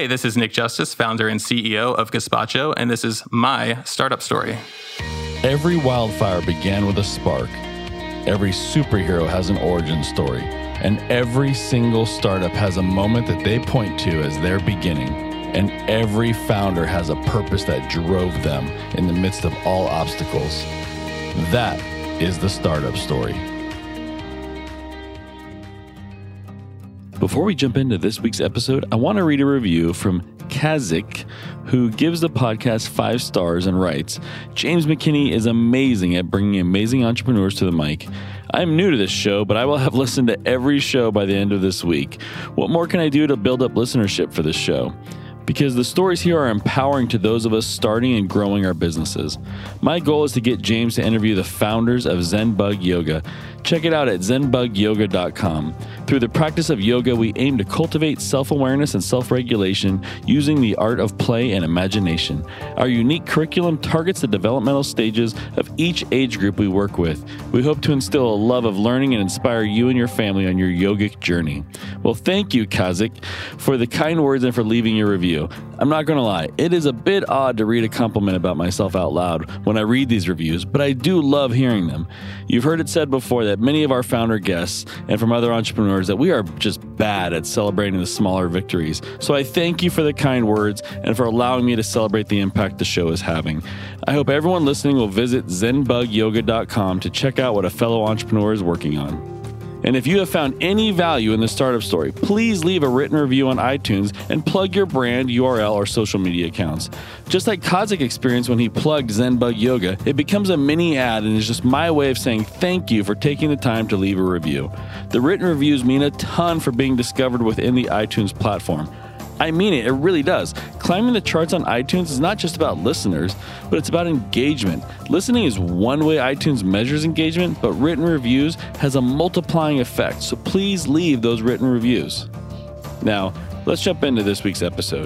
Hey, this is Nick Justice, founder and CEO of Gazpacho, and this is my startup story. Every wildfire began with a spark. Every superhero has an origin story, and every single startup has a moment that they point to as their beginning, and every founder has a purpose that drove them in the midst of all obstacles. That is the startup story. Before we jump into this week's episode, I want to read a review from Kazik, who gives the podcast 5 stars and writes, James McKinney is amazing at bringing amazing entrepreneurs to the mic. I'm new to this show, but I will have listened to every show by the end of this week. What more can I do to build up listenership for this show? Because the stories here are empowering to those of us starting and growing our businesses. My goal is to get James to interview the founders of ZenBug Yoga. Check it out at zenbugyoga.com. Through the practice of yoga, we aim to cultivate self-awareness and self-regulation using the art of play and imagination. Our unique curriculum targets the developmental stages of each age group we work with. We hope to instill a love of learning and inspire you and your family on your yogic journey. Well, thank you, Kazik, for the kind words and for leaving your review. I'm not going to lie, it is a bit odd to read a compliment about myself out loud when I read these reviews, but I do love hearing them. You've heard it said before that many of our founder guests and from other entrepreneurs that we are just bad at celebrating the smaller victories. So I thank you for the kind words and for allowing me to celebrate the impact the show is having. I hope everyone listening will visit zenbugyoga.com to check out what a fellow entrepreneur is working on. And if you have found any value in the startup story, please leave a written review on iTunes and plug your brand, URL, or social media accounts. Just like Kazik experienced when he plugged ZenBug Yoga, it becomes a mini ad and is just my way of saying thank you for taking the time to leave a review. The written reviews mean a ton for being discovered within the iTunes platform. I mean it really does. Climbing the charts on iTunes is not just about listeners, but it's about engagement. Listening is one way iTunes measures engagement, but written reviews has a multiplying effect, so please leave those written reviews. Now, let's jump into this week's episode.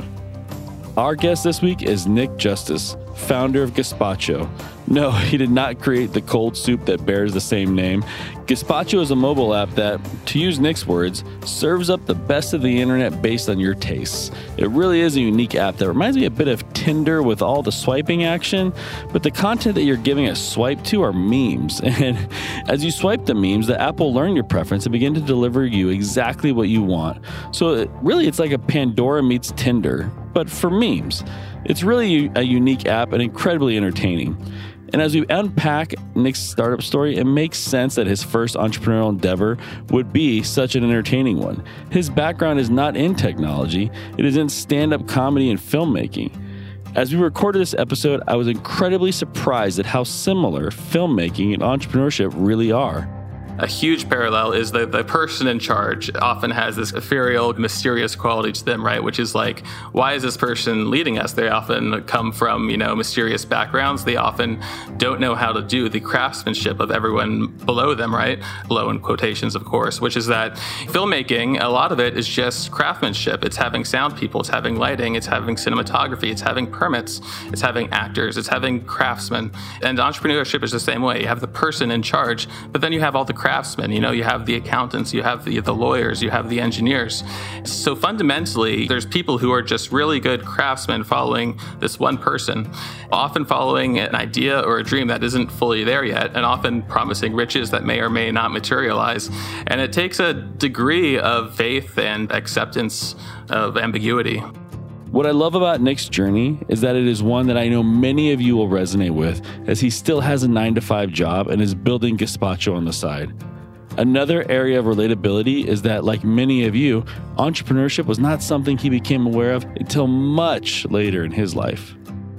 Our guest this week is Nick Justice, founder of Gazpacho. No, he did not create the cold soup that bears the same name. Gazpacho is a mobile app that, to use Nick's words, serves up the best of the internet based on your tastes. It really is a unique app that reminds me a bit of Tinder with all the swiping action, but the content that you're giving a swipe to are memes. And as you swipe the memes, the app will learn your preference and begin to deliver you exactly what you want. So it's like a Pandora meets Tinder, but for memes. It's really a unique app and incredibly entertaining. And as we unpack Nick's startup story, it makes sense that his first entrepreneurial endeavor would be such an entertaining one. His background is not in technology, it is in stand-up comedy and filmmaking. As we recorded this episode, I was incredibly surprised at how similar filmmaking and entrepreneurship really are. A huge parallel is the person in charge often has this ethereal, mysterious quality to them, right? Which is like, why is this person leading us? They often come from, mysterious backgrounds. They often don't know how to do the craftsmanship of everyone below them, right? Below in quotations, of course, which is that filmmaking, a lot of it is just craftsmanship. It's having sound people, it's having lighting, it's having cinematography, it's having permits, it's having actors, it's having craftsmen. And entrepreneurship is the same way. You have the person in charge, but then you have all the craftsmen, you have the accountants, you have the lawyers, you have the engineers. So fundamentally, there's people who are just really good craftsmen following this one person, often following an idea or a dream that isn't fully there yet, and often promising riches that may or may not materialize. And it takes a degree of faith and acceptance of ambiguity. What I love about Nick's journey is that it is one that I know many of you will resonate with, as he still has a 9-to-5 job and is building Gazpacho on the side. Another area of relatability is that, like many of you, entrepreneurship was not something he became aware of until much later in his life.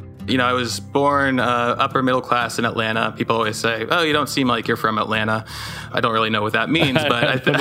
I was born upper middle class in Atlanta. People always say, oh, you don't seem like you're from Atlanta. I don't really know what that means, but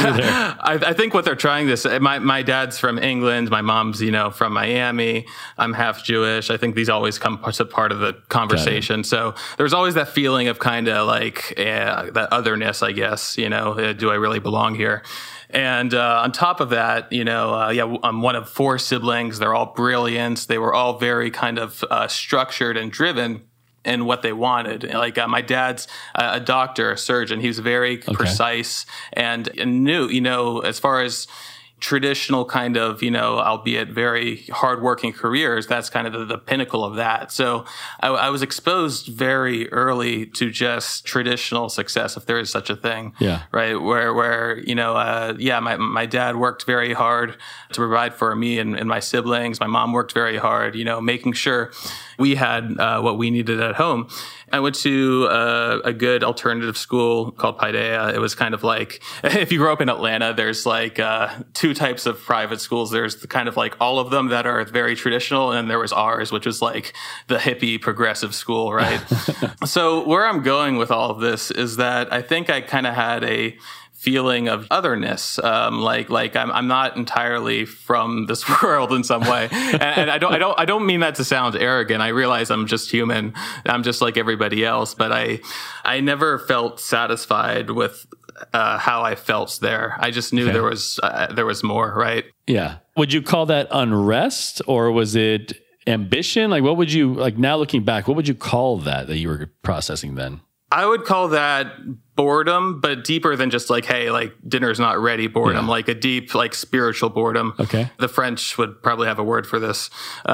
I think what they're trying to say, my dad's from England. My mom's, from Miami. I'm half Jewish. I think these always come as a part of the conversation. So there's always that feeling of kind of like that otherness, I guess, do I really belong here? And on top of that, I'm one of 4 siblings. They're all brilliant. They were all very kind of structured and driven in what they wanted. Like my dad's a doctor, a surgeon. He was very precise and knew, as far as traditional kind of, albeit very hardworking careers, that's kind of the pinnacle of that. So I was exposed very early to just traditional success, if there is such a thing. Yeah. Right. Where my dad worked very hard to provide for me and my siblings. My mom worked very hard, making sure we had what we needed at home. I went to a good alternative school called Paideia. It was kind of like, if you grew up in Atlanta, there's like two types of private schools. There's kind of like all of them that are very traditional, and then there was ours, which was like the hippie progressive school, right? So where I'm going with all of this is that I think I kind of had a feeling of otherness, like I'm not entirely from this world in some way, and I don't mean that to sound arrogant. I realize I'm just human. I'm just like everybody else, but I never felt satisfied with how I felt there. I just knew there was more, right? Yeah. Would you call that unrest, or was it ambition? Like, what would you, like, now looking back, what would you call that you were processing then? I would call that boredom, but deeper than just like, hey, like dinner's not ready boredom, like a deep, like spiritual boredom. Okay. The French would probably have a word for this.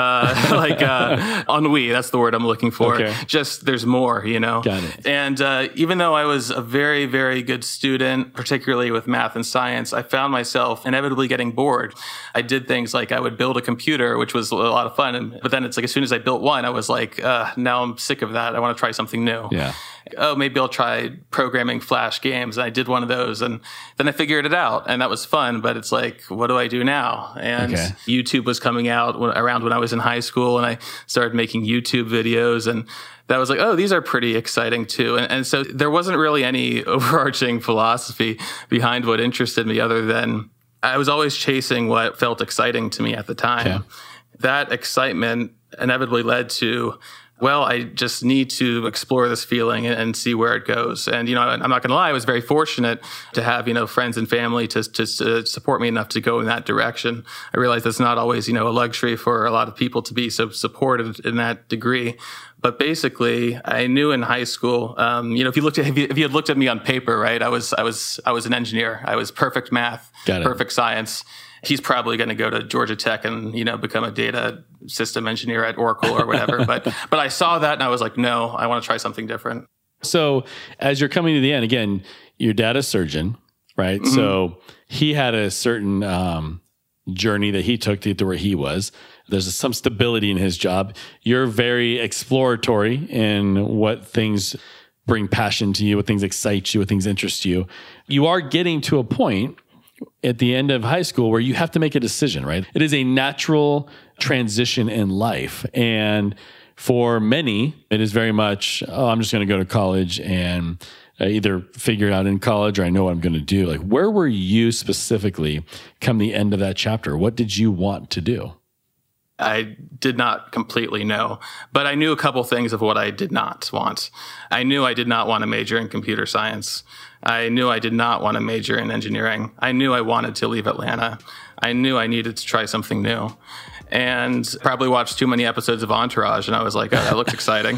Ennui, that's the word I'm looking for. Okay. Just there's more, Got it. And even though I was a very, very good student, particularly with math and science, I found myself inevitably getting bored. I did things like I would build a computer, which was a lot of fun. But then it's like, as soon as I built one, I was like, now I'm sick of that. I want to try something new. Yeah. Oh, maybe I'll try programming Flash games. And I did one of those, and then I figured it out, and that was fun. But it's like, what do I do now? And YouTube was coming out around when I was in high school, and I started making YouTube videos, and that was like, oh, these are pretty exciting too. And so there wasn't really any overarching philosophy behind what interested me, other than I was always chasing what felt exciting to me at the time. Okay. That excitement inevitably led to, well, I just need to explore this feeling and see where it goes. And, I'm not going to lie, I was very fortunate to have, friends and family to support me enough to go in that direction. I realize that's not always, a luxury for a lot of people to be so supported in that degree. But basically, I knew in high school, if you had looked at me on paper, right, I was an engineer. I was perfect math, perfect science. He's probably going to go to Georgia Tech and, become a data system engineer at Oracle or whatever. But I saw that and I was like, no, I want to try something different. So as you're coming to the end, again, your dad is a surgeon, right? Mm-hmm. So he had a certain journey that he took to get to where he was. There's some stability in his job. You're very exploratory in what things bring passion to you, what things excite you, what things interest you. You are getting to a point at the end of high school where you have to make a decision, right? It is a natural transition in life. And for many, it is very much, I'm just going to go to college and either figure it out in college, or I know what I'm going to do. Like, where were you specifically come the end of that chapter? What did you want to do? I did not completely know, but I knew a couple things of what I did not want. I knew I did not want to major in computer science. I knew I did not want to major in engineering. I knew I wanted to leave Atlanta. I knew I needed to try something new. And probably watched too many episodes of Entourage, and I was like, oh, that looks exciting.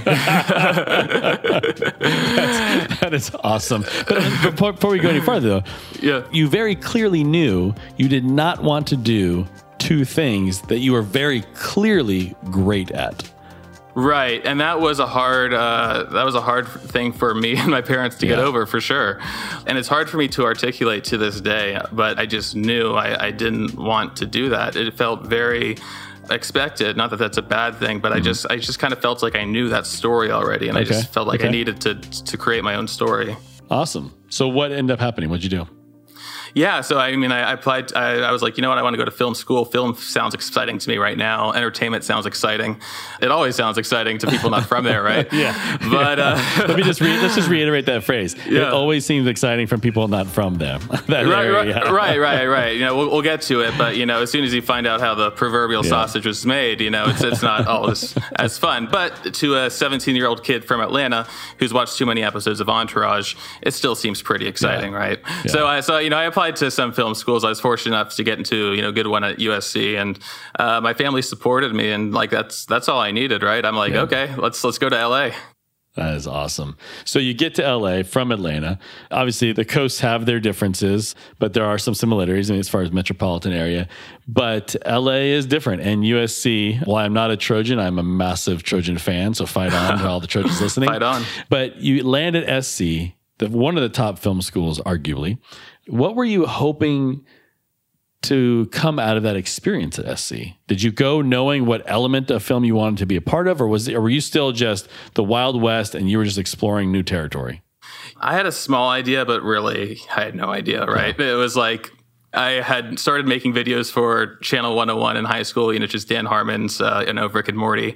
That is awesome. But before we go any farther, though, you very clearly knew you did not want to do two things that you were very clearly great at. Right, and that was a hard thing for me and my parents to get over, for sure. And it's hard for me to articulate to this day, but I just knew I didn't want to do that. It felt very expected. Not that that's a bad thing, but I just kind of felt like I knew that story already, and I just felt like I needed to create my own story. Awesome. So what ended up happening? What'd you do? Yeah, so I applied. I was like, I want to go to film school. Film sounds exciting to me right now. Entertainment sounds exciting. It always sounds exciting to people not from there, right? But let's just reiterate that phrase. It always seems exciting from people not from them. Right. We'll get to it, but as soon as you find out how the proverbial sausage was made, it's not always as fun. But to a 17-year-old kid from Atlanta who's watched too many episodes of Entourage, it still seems pretty exciting, right? Yeah. So I applied to some film schools. I was fortunate enough to get into, a good one at USC, and my family supported me, and like that's all I needed, right? I'm like, okay, let's go to LA. That is awesome. So you get to LA from Atlanta. Obviously, the coasts have their differences, but there are some similarities as far as metropolitan area. But LA is different. And USC, while I'm not a Trojan, I'm a massive Trojan fan. So fight on to all the Trojans listening. Fight on. But you land at SC, one of the top film schools, arguably. What were you hoping to come out of that experience at SC? Did you go knowing what element of film you wanted to be a part of, or were you still just the Wild West and you were just exploring new territory? I had a small idea, but really I had no idea, right? Yeah. It was like I had started making videos for Channel 101 in high school, just Dan Harmon's, Rick and Morty.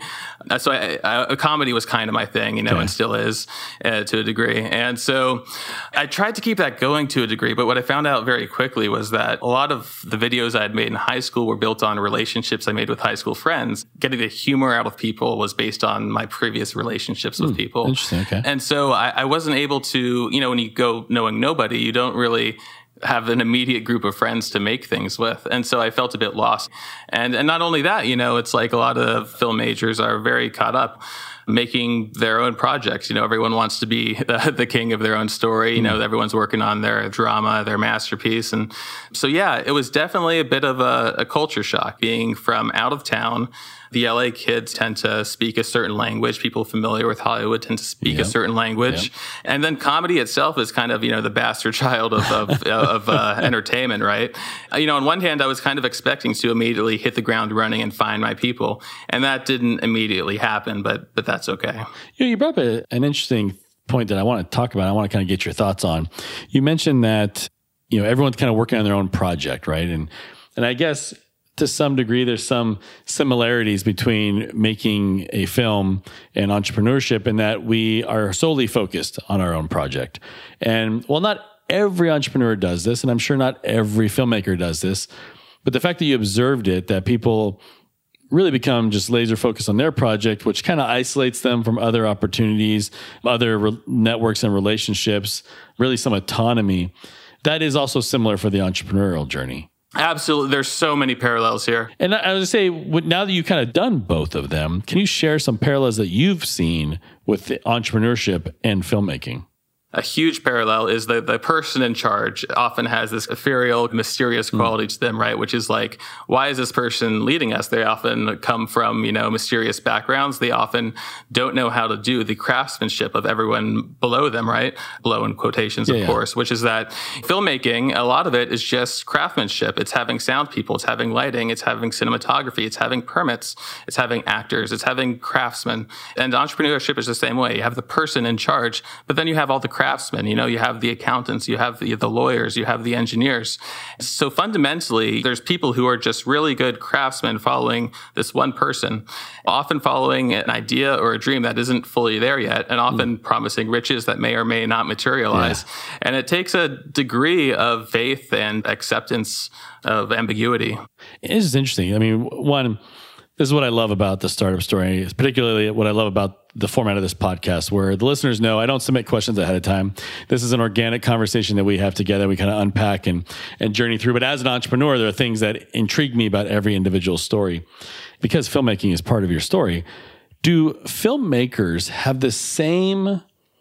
So comedy was kind of my thing, and still is to a degree. And so I tried to keep that going to a degree. But what I found out very quickly was that a lot of the videos I had made in high school were built on relationships I made with high school friends. Getting the humor out of people was based on my previous relationships with people. Interesting. Okay. And so I wasn't able to, when you go knowing nobody, you don't really have an immediate group of friends to make things with. And so I felt a bit lost. And not only that, it's like a lot of film majors are very caught up making their own projects. Everyone wants to be the king of their own story. Everyone's working on their drama, their masterpiece. And so, yeah, it was definitely a bit of a culture shock being from out of town. The LA kids tend to speak a certain language. People familiar with Hollywood tend to speak a certain language. Yep. And then comedy itself is kind of, the bastard child of entertainment, right? On one hand, I was kind of expecting to immediately hit the ground running and find my people. And that didn't immediately happen, but that's okay. You brought up an interesting point that I want to talk about. I want to kind of get your thoughts on. You mentioned that, everyone's kind of working on their own project, right? And I guess to some degree, there's some similarities between making a film and entrepreneurship in that we are solely focused on our own project. And while not every entrepreneur does this, and I'm sure not every filmmaker does this, but the fact that you observed it, that people really become just laser focused on their project, which kind of isolates them from other opportunities, other networks and relationships, really some autonomy. That is also similar for the entrepreneurial journey. Absolutely. There's so many parallels here. And I was going to say, now that you've kind of done both of them, can you share some parallels that you've seen with the entrepreneurship and filmmaking? A huge parallel is that the person in charge often has this ethereal, mysterious quality to them, right? Which is like, why is this person leading us? They often come from, mysterious backgrounds. They often don't know how to do the craftsmanship of everyone below them, right? Below in quotations, of course, which is that filmmaking, a lot of it is just craftsmanship. It's having sound people, it's having lighting, it's having cinematography, it's having permits, it's having actors, it's having craftsmen. And entrepreneurship is the same way. You have the person in charge, but then you have all the craftsmen, you have the accountants, you have the lawyers, you have the engineers. So fundamentally, there's people who are just really good craftsmen following this one person, often following an idea or a dream that isn't fully there yet, and often promising riches that may or may not materialize. Yeah. And it takes a degree of faith and acceptance of ambiguity. It is interesting. I mean, this is what I love about the startup story, particularly what I love about the format of this podcast, where the listeners know I don't submit questions ahead of time. This is an organic conversation that we have together. We kind of unpack and journey through. But as an entrepreneur, there are things that intrigue me about every individual story. Because filmmaking is part of your story, do filmmakers have the same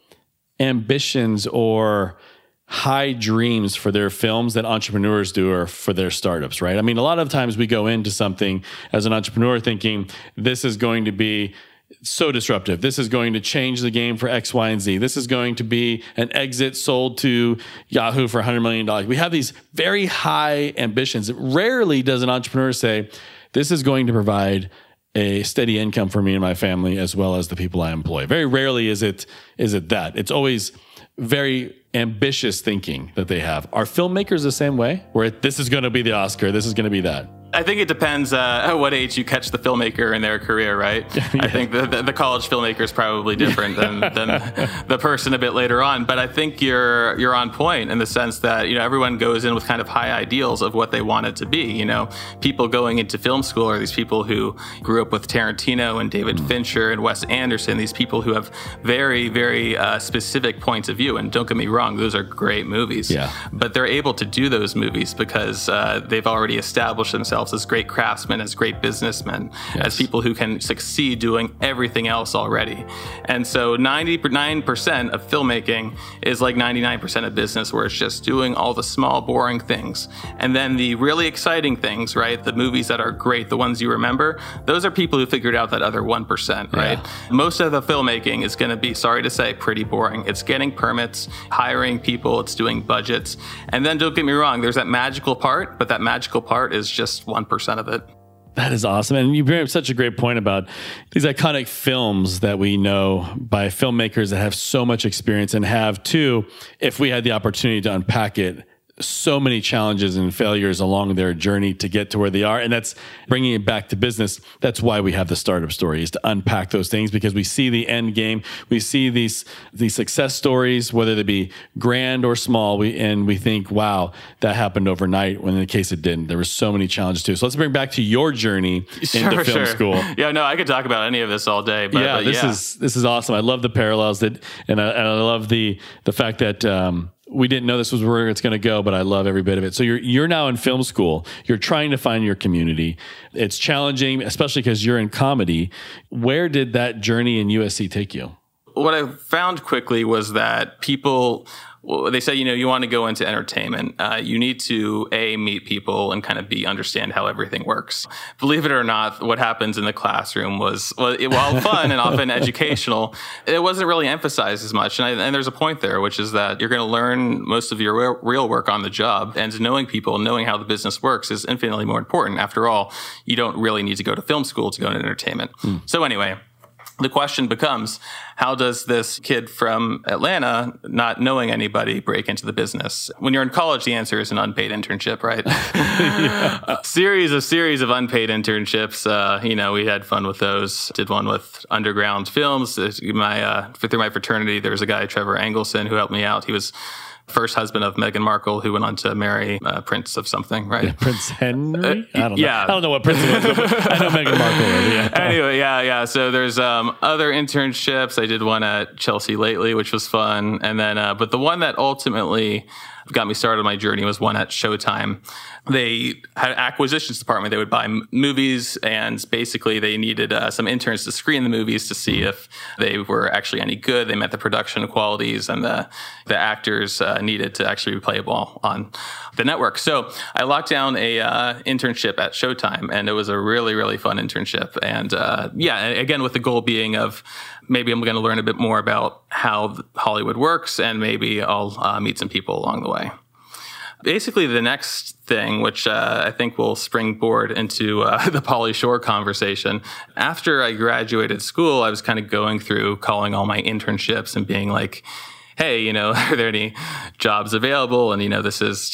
ambitions or high dreams for their films that entrepreneurs do or for their startups, right? I mean, a lot of times we go into something as an entrepreneur thinking this is going to be so disruptive. This is going to change the game for X, Y, and Z. This is going to be an exit sold to Yahoo for $100 million. We have these very high ambitions. Rarely does an entrepreneur say, this is going to provide a steady income for me and my family as well as the people I employ. Very rarely is it that. It's always very ambitious thinking that they have. Are filmmakers the same way? Where this is going to be the Oscar, this is going to be that? I think it depends at what age you catch the filmmaker in their career, right? Yeah. I think the college filmmaker is probably different than the person a bit later on. But I think you're on point in the sense that, everyone goes in with kind of high ideals of what they want it to be. People going into film school are these people who grew up with Tarantino and David Fincher and Wes Anderson, these people who have very, very specific points of view. And don't get me wrong, those are great movies. Yeah. But they're able to do those movies because they've already established themselves themselves as great craftsmen, as great businessmen, as people who can succeed doing everything else already. And so 99% of filmmaking is like 99% of business, where it's just doing all the small, boring things. And then the really exciting things, right? The movies that are great, the ones you remember, those are people who figured out that other 1%, right? Most of the filmmaking is going to be, sorry to say, pretty boring. It's getting permits, hiring people, it's doing budgets. And then don't get me wrong, there's that magical part, but that magical part is just 1% of it. That is awesome. And you bring up such a great point about these iconic films that we know by filmmakers that have so much experience and have, too, if we had the opportunity to unpack it, so many challenges and failures along their journey to get to where they are. And that's bringing it back to business. That's why we have the startup story, is to unpack those things, because we see the end game. We see these success stories, whether they be grand or small. And we think, wow, that happened overnight, when in the case it didn't. There were so many challenges too. So let's bring back to your journey into film school. Yeah, no, I could talk about any of this all day. But, this is awesome. I love the parallels and I love the fact that, we didn't know this was where it's going to go, but I love every bit of it. So you're now in film school. You're trying to find your community. It's challenging, especially because you're in comedy. Where did that journey in USC take you? What I found quickly was that people, they say, you want to go into entertainment. You need to, meet people and kind of understand how everything works. Believe it or not, what happens in the classroom was, while fun and often educational, it wasn't really emphasized as much. And there's a point there, which is that you're going to learn most of your real work on the job. And knowing people, knowing how the business works is infinitely more important. After all, you don't really need to go to film school to go into entertainment. So anyway, the question becomes, how does this kid from Atlanta, not knowing anybody, break into the business? When you're in college, the answer is an unpaid internship, right? Series of unpaid internships. We had fun with those. Did one with Underground Films. Through my fraternity, there was a guy, Trevor Engelson, who helped me out. He was first husband of Meghan Markle, who went on to marry Prince of something, right? Yeah, Prince Henry? I don't know. I don't know what Prince was, but I know Meghan Markle. Yeah. Anyway, So there's other internships. I did one at Chelsea Lately, which was fun. And then, but the one that ultimately got me started on my journey was one at Showtime. They had an acquisitions department. They would buy movies, and basically they needed some interns to screen the movies to see if they were actually any good. They met the production qualities, and the actors needed to actually be playable on the network. So I locked down a internship at Showtime, and it was a really, really fun internship. And again, with the goal being of maybe I'm going to learn a bit more about how Hollywood works, and maybe I'll meet some people along the way. Basically, the next thing, which I think will springboard into the Pauly Shore conversation. After I graduated school, I was kind of going through calling all my internships and being like, hey, are there any jobs available? And, this is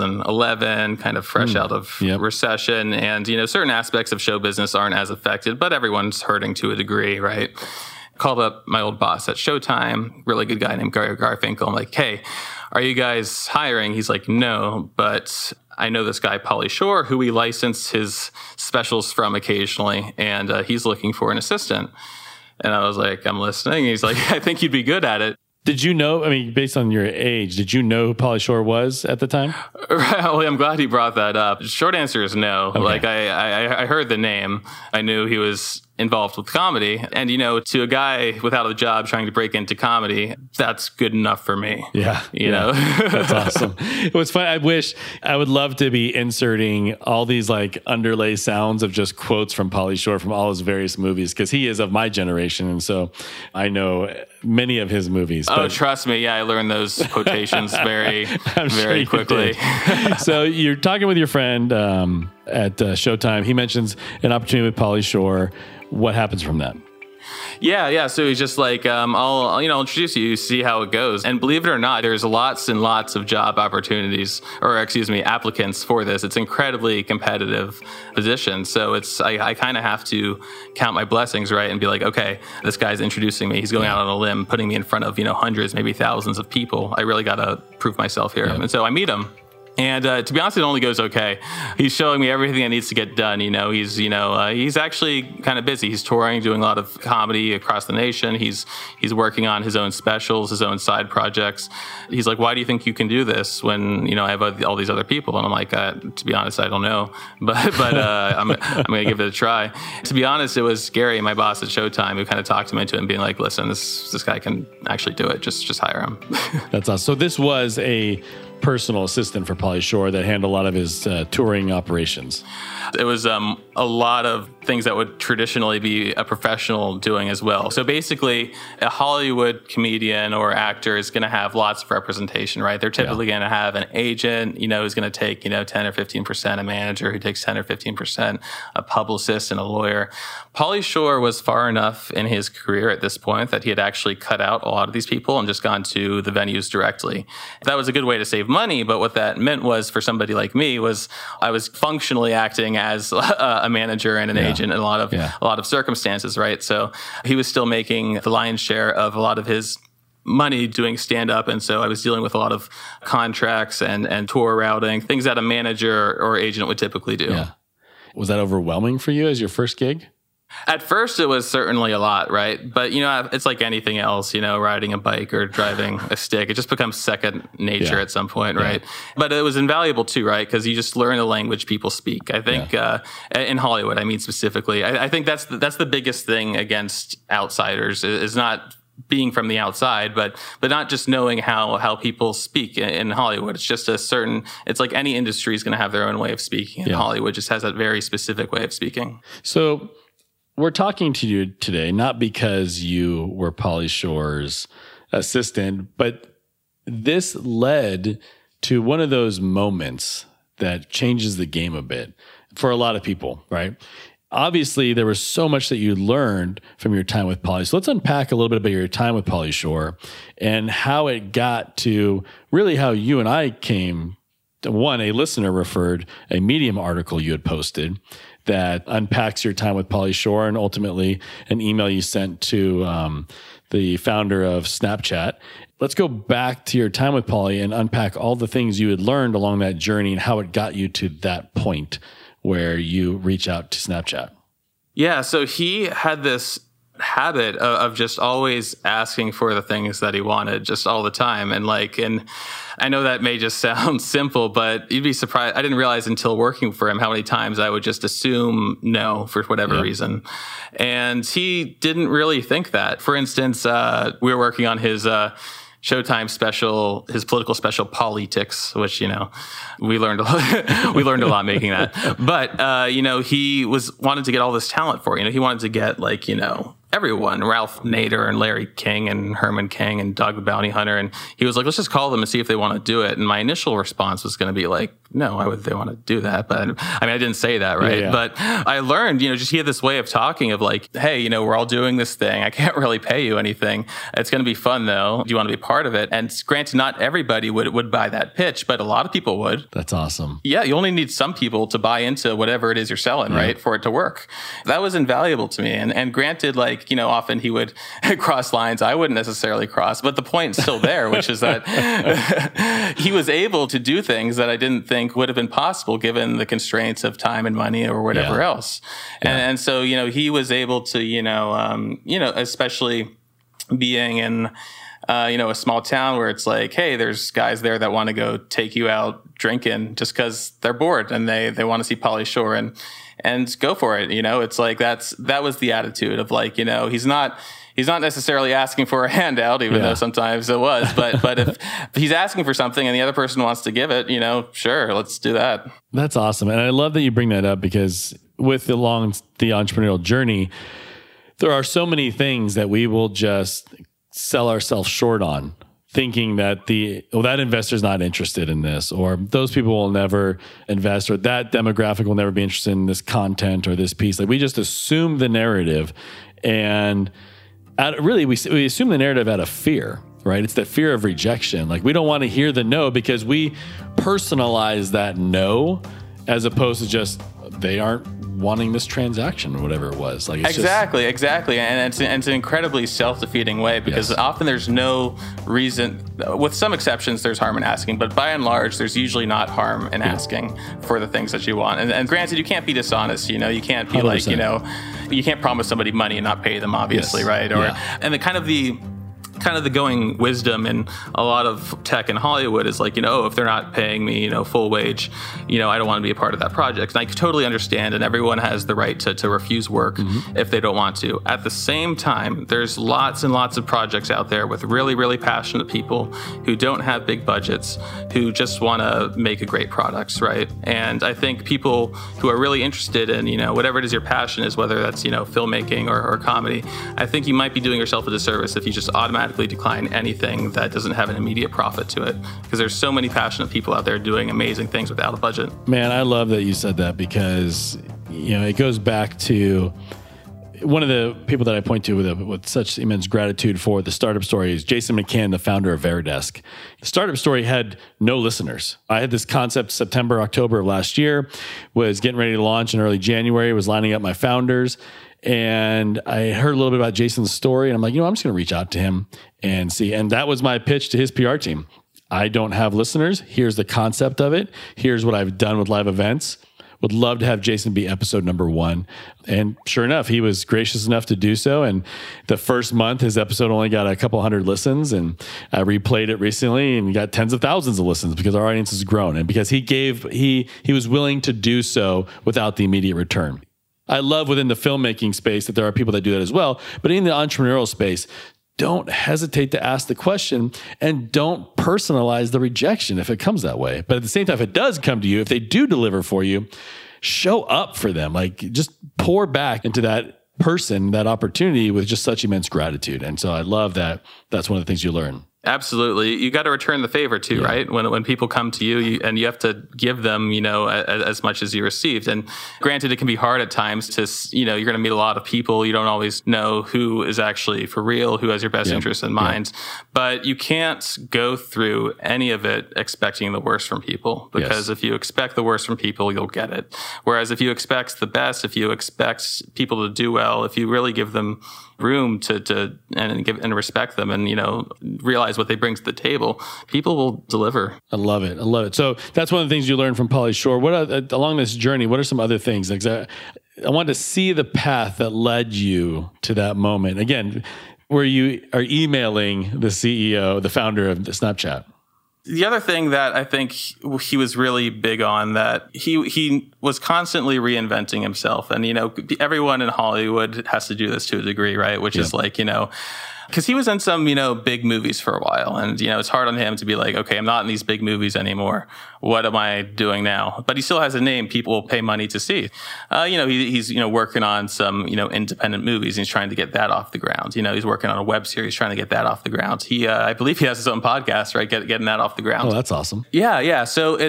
2011, kind of fresh out of recession. And, certain aspects of show business aren't as affected, but everyone's hurting to a degree, right? Called up my old boss at Showtime, really good guy named Gary Garfinkel. I'm like, hey, are you guys hiring? He's like, no, but I know this guy, Pauly Shore, who we license his specials from occasionally, and he's looking for an assistant. And I was like, I'm listening. He's like, I think you'd be good at it. Did you know, based on your age, did you know who Pauly Shore was at the time? Well, I'm glad he brought that up. Short answer is no. Okay. Like, I heard the name. I knew he was involved with comedy. And, to a guy without a job trying to break into comedy, that's good enough for me. Yeah. You know? That's awesome. It was fun. I would love to be inserting all these underlay sounds of just quotes from Pauly Shore from all his various movies, because he is of my generation. And so I know many of his movies. Oh, trust me. Yeah, I learned those quotations very quickly. So you're talking with your friend at Showtime. He mentions an opportunity with Pauly Shore. What happens from that? Yeah. So he's just like, I'll introduce you, see how it goes. And believe it or not, there's lots and lots of job opportunities, applicants for this. It's incredibly competitive position. So I kind of have to count my blessings, right? And be like, okay, this guy's introducing me. He's going out on a limb, putting me in front of, hundreds, maybe thousands of people. I really got to prove myself here. Yeah. And so I meet him. And to be honest, it only goes okay. He's showing me everything that needs to get done. He's actually kind of busy. He's touring, doing a lot of comedy across the nation. He's working on his own specials, his own side projects. He's like, why do you think you can do this when, I have all these other people? And I'm like, to be honest, I don't know, but I'm going to give it a try. To be honest, it was Gary, my boss at Showtime, who kind of talked him into it and being like, listen, this guy can actually do it. Just hire him. That's awesome. So this was a personal assistant for Pauly Shore that handled a lot of his touring operations. It was a lot of things that would traditionally be a professional doing as well. So basically, a Hollywood comedian or actor is going to have lots of representation, right? They're typically going to have an agent, who's going to take, 10 or 15%, a manager who takes 10 or 15%, a publicist and a lawyer. Pauly Shore was far enough in his career at this point that he had actually cut out a lot of these people and just gone to the venues directly. That was a good way to save money, but what that meant was for somebody like me was I was functionally acting as a manager and an agent in a lot of circumstances, right? So he was still making the lion's share of a lot of his money doing stand-up, and so I was dealing with a lot of contracts and tour routing, things that a manager or agent would typically do. Yeah. Was that overwhelming for you as your first gig? At first, it was certainly a lot, right? But, it's like anything else, riding a bike or driving a stick. It just becomes second nature at some point, right? But it was invaluable too, right? Because you just learn the language people speak. I think in Hollywood, I mean specifically, I think that's the biggest thing against outsiders is not being from the outside, but not just knowing how people speak in Hollywood. It's just it's like any industry is going to have their own way of speaking. And Hollywood just has that very specific way of speaking. So we're talking to you today, not because you were Pauly Shore's assistant, but this led to one of those moments that changes the game a bit for a lot of people, right? Obviously, there was so much that you learned from your time with Pauly. So let's unpack a little bit about your time with Pauly Shore and how it got to really how you and I came. One, a listener referred a Medium article you had posted that unpacks your time with Pauly Shore and ultimately an email you sent to the founder of Snapchat. Let's go back to your time with Pauly and unpack all the things you had learned along that journey and how it got you to that point where you reach out to Snapchat. Yeah, so he had this habit of just always asking for the things that he wanted just all the time. And I know that may just sound simple, but you'd be surprised. I didn't realize until working for him how many times I would just assume no for whatever reason. And he didn't really think that. For instance, we were working on his Showtime special, his political special, Politics, which, we learned a lot. We learned a lot making that. But, he wanted to get all this talent for, he wanted to get everyone, Ralph Nader and Larry King and Herman King and Doug the Bounty Hunter. And he was like, let's just call them and see if they want to do it. And my initial response was going to be like, no, why would they want to do that? But I didn't say that, right? Yeah. But I learned, just he had this way of talking of like, hey, we're all doing this thing. I can't really pay you anything. It's going to be fun though. Do you want to be part of it? And granted, not everybody would buy that pitch, but a lot of people would. That's awesome. Yeah. You only need some people to buy into whatever it is you're selling, right? For it to work. That was invaluable to me. And granted, often he would cross lines I wouldn't necessarily cross, but the point is still there, which is that he was able to do things that I didn't think would have been possible given the constraints of time and money or whatever else. And so, he was able to, especially being in, a small town where it's like, hey, there's guys there that want to go take you out drinking just because they're bored and they want to see Pauly Shore and go for it. It's like that was the attitude of like, he's not necessarily asking for a handout, even though sometimes it was. But if he's asking for something and the other person wants to give it, sure, let's do that. That's awesome. And I love that you bring that up because with the entrepreneurial journey, there are so many things that we will just sell ourselves short on, thinking that that investor's not interested in this, or those people will never invest, or that demographic will never be interested in this content or this piece. Like we just assume the narrative, and we assume the narrative out of fear, right? It's that fear of rejection. Like we don't want to hear the no because we personalize that no as opposed to just they aren't wanting this transaction or whatever it was. Like, it's exactly. And it's an incredibly self-defeating way because often there's no reason, with some exceptions, there's harm in asking, but by and large, there's usually not harm in asking for the things that you want. And granted, you can't be dishonest, you can't be 100%. Like, you can't promise somebody money and not pay them, obviously, right? Or and the kind of the going wisdom in a lot of tech in Hollywood is like, if they're not paying me, full wage, I don't want to be a part of that project. And I totally understand, and everyone has the right to refuse work if they don't want to. At the same time, there's lots and lots of projects out there with really, really passionate people who don't have big budgets, who just want to make a great products, right? And I think people who are really interested in, whatever it is your passion is, whether that's, filmmaking or comedy, I think you might be doing yourself a disservice if you just automatically decline anything that doesn't have an immediate profit to it, because there's so many passionate people out there doing amazing things without a budget. Man, I love that you said that, because it goes back to one of the people that I point to with such immense gratitude for the startup story is Jason McCann, the founder of Veridesk. The startup story had no listeners. I had this concept September, October of last year, was getting ready to launch in early January, was lining up my founders. And I heard a little bit about Jason's story, and I'm like, I'm just going to reach out to him and see. And that was my pitch to his PR team. I don't have listeners. Here's the concept of it. Here's what I've done with live events. Would love to have Jason be episode number 1. And sure enough, he was gracious enough to do so. And the first month, his episode only got a couple hundred listens. And I replayed it recently and got tens of thousands of listens because our audience has grown. And because he was willing to do so without the immediate return. I love within the filmmaking space that there are people that do that as well. But in the entrepreneurial space, don't hesitate to ask the question and don't personalize the rejection if it comes that way. But at the same time, if it does come to you, if they do deliver for you, show up for them. Like, just pour back into that person, that opportunity, with just such immense gratitude. And so I love that. That's one of the things you learn. Absolutely. You got to return the favor too, right? When people come to you, and you have to give them, as much as you received. And granted, it can be hard at times to, you're going to meet a lot of people. You don't always know who is actually for real, who has your best interests in mind. But you can't go through any of it expecting the worst from people, because if you expect the worst from people, you'll get it. Whereas if you expect the best, if you expect people to do well, if you really give them room to respect them and realize what they bring to the table, people will deliver. I love it. So that's one of the things you learned from Pauly Shore. What along this journey, what are some other things? Like, I wanted to see the path that led you to that moment. Again, where you are emailing the CEO, the founder of Snapchat. The other thing that I think he was really big on, that he was constantly reinventing himself. And, everyone in Hollywood has to do this to a degree, right? Which is like, because he was in some, big movies for a while. And, it's hard on him to be like, okay, I'm not in these big movies anymore. What am I doing now? But he still has a name people will pay money to see. He's working on some, independent movies. And he's trying to get that off the ground. He's working on a web series, trying to get that off the ground. I believe he has his own podcast, right? Getting that off the ground. Oh, that's awesome. Yeah. So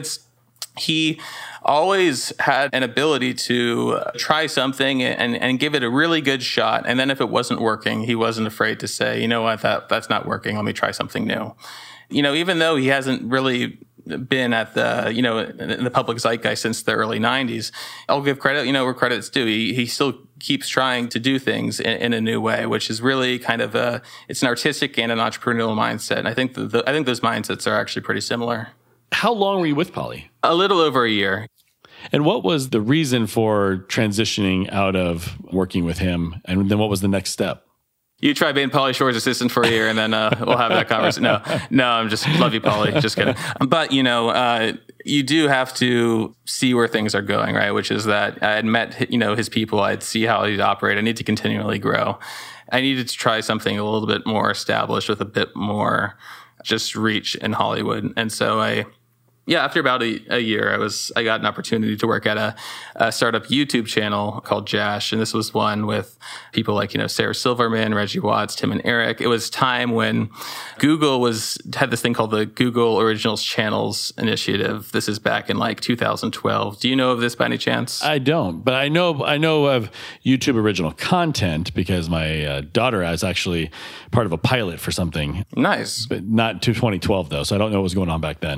he always had an ability to try something and give it a really good shot. And then if it wasn't working, he wasn't afraid to say, what, that's not working. Let me try something new. Even though he hasn't really been at the, in the public zeitgeist since the early 90s, I'll give credit, where credit's due. He still keeps trying to do things in a new way, which is really kind of it's an artistic and an entrepreneurial mindset. And I think I think those mindsets are actually pretty similar. How long were you with Pauly? A little over a year. And what was the reason for transitioning out of working with him? And then what was the next step? You try being Pauly Shore's assistant for a year, and then we'll have that conversation. No, I'm just love you, Pauly. Just kidding. But, you do have to see where things are going, right? Which is that I had met, his people. I'd see how he'd operate. I need to continually grow. I needed to try something a little bit more established with a bit more just reach in Hollywood. And so after about a year, I got an opportunity to work at a startup YouTube channel called Jash. And this was one with people like, Sarah Silverman, Reggie Watts, Tim and Eric. It was time when Google had this thing called the Google Originals Channels Initiative. This is back in like 2012. Do you know of this by any chance? I don't, but I know of YouTube original content because my daughter is actually part of a pilot for something. Nice. But not to 2012 though. So I don't know what was going on back then.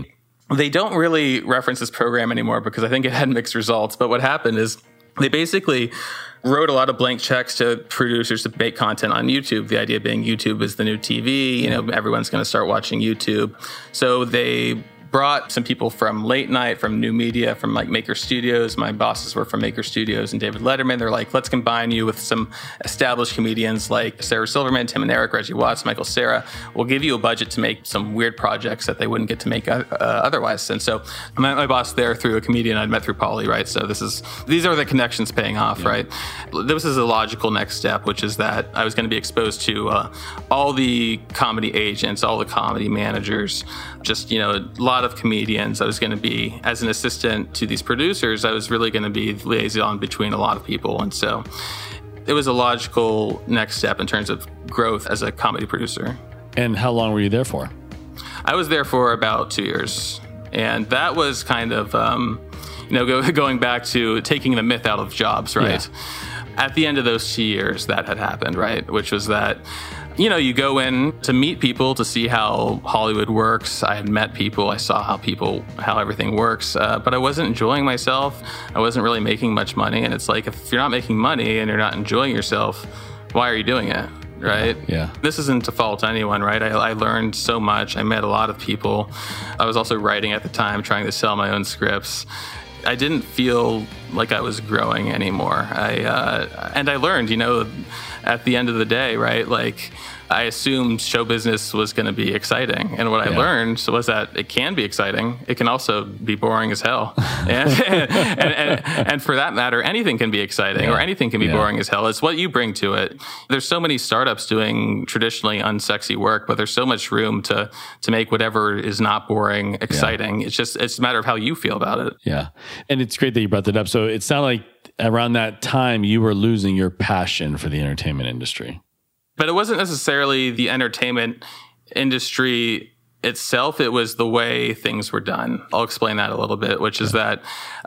They don't really reference this program anymore because I think it had mixed results. But what happened is they basically wrote a lot of blank checks to producers to make content on YouTube. The idea being YouTube is the new TV. Everyone's going to start watching YouTube. So they brought some people from late night, from new media, from like Maker Studios. My bosses were from Maker Studios and David Letterman. They're like, let's combine you with some established comedians like Sarah Silverman, Tim and Eric, Reggie Watts, Michael Cera. We'll give you a budget to make some weird projects that they wouldn't get to make otherwise. And so my boss there through a comedian I'd met through Pauly, right? So these are the connections paying off, right? This is a logical next step, which is that I was going to be exposed to all the comedy agents, all the comedy managers, just, a lot of comedians. I was going to be, as an assistant to these producers, I was really going to be liaison between a lot of people. And so it was a logical next step in terms of growth as a comedy producer. And how long were you there for? I was there for about 2 years. And that was kind of, going back to taking the myth out of jobs, right? Yeah. At the end of those 2 years, that had happened, right? Which was that, you go in to meet people, to see how Hollywood works. I had met people. I saw how everything works. But I wasn't enjoying myself. I wasn't really making much money. And it's like, if you're not making money and you're not enjoying yourself, why are you doing it? Right? Yeah. This isn't to fault anyone, right? I learned so much. I met a lot of people. I was also writing at the time, trying to sell my own scripts. I didn't feel like I was growing anymore. And I learned, at the end of the day, right? Like, I assumed show business was going to be exciting. And what I learned was that it can be exciting. It can also be boring as hell. And for that matter, anything can be exciting or anything can be boring as hell. It's what you bring to it. There's so many startups doing traditionally unsexy work, but there's so much room to make whatever is not boring exciting. It's a matter of how you feel about it. Yeah. And it's great that you brought that up. So it sounded like around that time you were losing your passion for the entertainment industry. But it wasn't necessarily the entertainment industry itself. It was the way things were done. I'll explain that a little bit, which is that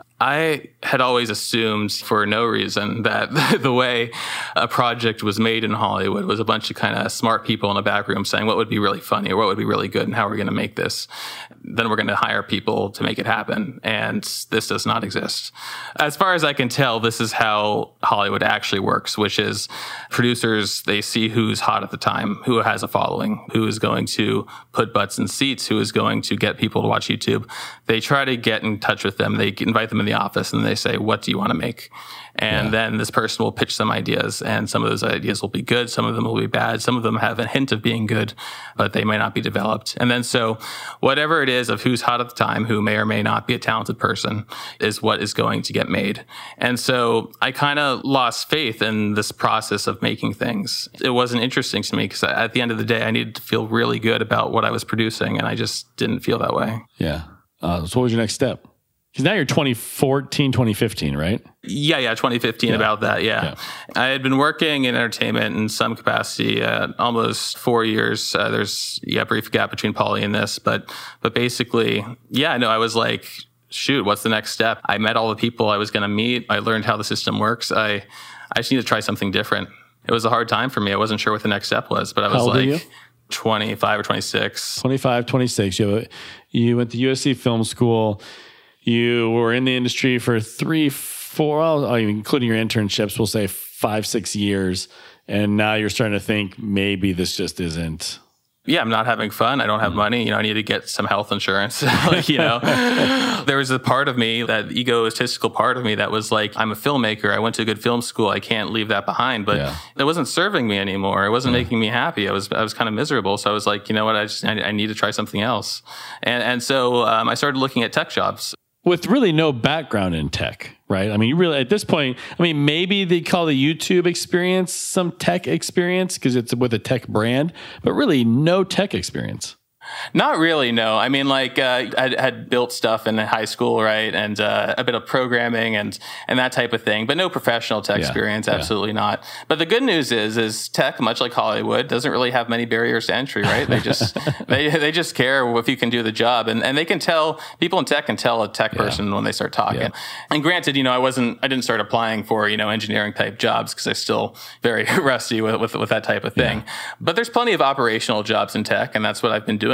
I had always assumed for no reason that the way a project was made in Hollywood was a bunch of kind of smart people in a back room saying what would be really funny or what would be really good and how we're going to make this. Then we're going to hire people to make it happen. And this does not exist. As far as I can tell, this is how Hollywood actually works, which is producers, they see who's hot at the time, who has a following, who is going to put butts in seats, who is going to get people to watch YouTube. They try to get in touch with them. They invite them in the office and they say, what do you want to make? And then this person will pitch some ideas, and some of those ideas will be good. Some of them will be bad. Some of them have a hint of being good, but they may not be developed. And then so whatever it is of who's hot at the time, who may or may not be a talented person, is what is going to get made. And so I kind of lost faith in this process of making things. It wasn't interesting to me because at the end of the day, I needed to feel really good about what I was producing, and I just didn't feel that way. Yeah. So what was your next step? Because now you're 2014, 2015, right? Yeah, 2015, about that, yeah. I had been working in entertainment in some capacity almost 4 years. There's a brief gap between Pauly and this, but basically, I was like, shoot, what's the next step? I met all the people I was going to meet. I learned how the system works. I just need to try something different. It was a hard time for me. I wasn't sure what the next step was, but I was like 25 or 26. 25, 26. You went to USC Film School. You were in the industry for 3, 4, including your internships, we'll say 5, 6 years. And now you're starting to think maybe this just isn't. Yeah, I'm not having fun. I don't have money. I need to get some health insurance. There was a part of me, that egotistical part of me that was like, I'm a filmmaker. I went to a good film school. I can't leave that behind. But it wasn't serving me anymore. It wasn't making me happy. I was kind of miserable. So I was like, you know what? I need to try something else. And so I started looking at tech jobs. With really no background in tech, right? I mean, you really, at this point, maybe they call the YouTube experience some tech experience because it's with a tech brand, but really no tech experience. Not really, no. I mean, I had built stuff in high school, right? And a bit of programming and that type of thing, but no professional tech experience, absolutely not. But the good news is tech, much like Hollywood, doesn't really have many barriers to entry, right? They just they just care if you can do the job. And they can tell, people in tech can tell a tech person when they start talking. Yeah. And granted, I didn't start applying for, engineering type jobs because I'm still very rusty with that type of thing. Yeah. But there's plenty of operational jobs in tech, and that's what I've been doing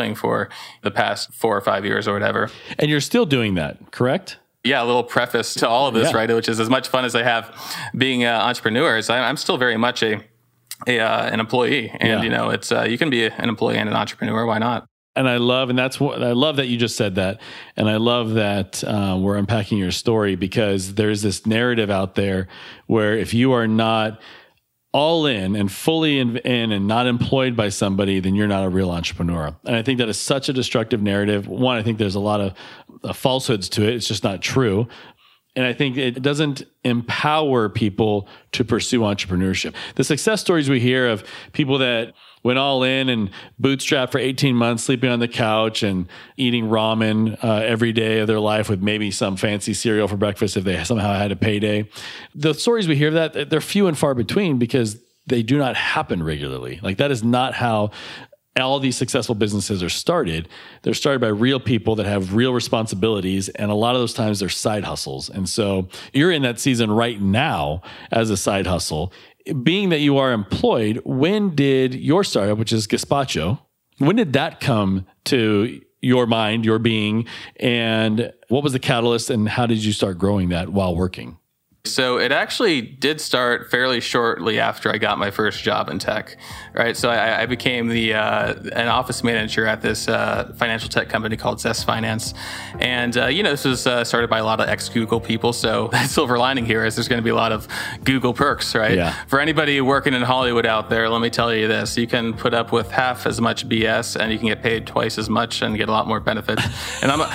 doing for the past 4 or 5 years or whatever. And you're still doing that, correct? Yeah, a little preface to all of this, right? Which is as much fun as I have being entrepreneurs. I'm still very much an employee, and it's you can be an employee and an entrepreneur. Why not? And I love that you just said that, and I love that we're unpacking your story, because there's this narrative out there where if you are not all in and fully in and not employed by somebody, then you're not a real entrepreneur. And I think that is such a destructive narrative. One, I think there's a lot of falsehoods to it. It's just not true. And I think it doesn't empower people to pursue entrepreneurship. The success stories we hear of people that went all in and bootstrapped for 18 months, sleeping on the couch and eating ramen every day of their life with maybe some fancy cereal for breakfast if they somehow had a payday. The stories we hear of that, they're few and far between, because they do not happen regularly. Like, that is not how all these successful businesses are started. They're started by real people that have real responsibilities. And a lot of those times they're side hustles. And so you're in that season right now as a side hustle. Being that you are employed, when did your startup, which is Gazpacho, when did that come to your mind, your being, and what was the catalyst, and how did you start growing that while working? So it actually did start fairly shortly after I got my first job in tech, right? So I became an office manager at this financial tech company called Zest Finance. And, this was started by a lot of ex-Google people. So the silver lining here is there's going to be a lot of Google perks, right? Yeah. For anybody working in Hollywood out there, let me tell you this. You can put up with half as much BS and you can get paid twice as much and get a lot more benefits. And I'm not